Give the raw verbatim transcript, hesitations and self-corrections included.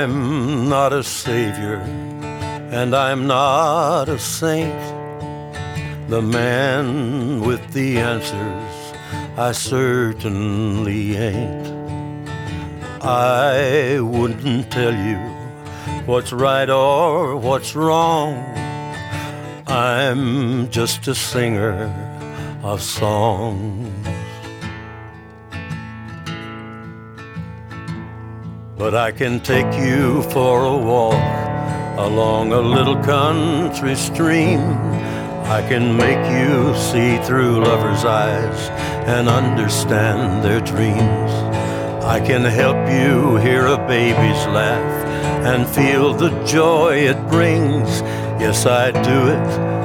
I'm not a savior, and I'm not a saint. The man with the answers, I certainly ain't. I wouldn't tell you what's right or what's wrong. I'm just a singer of songs. But I can take you for a walk along a little country stream. I can make you see through lovers' eyes and understand their dreams. I can help you hear a baby's laugh and feel the joy it brings. Yes, I'd do it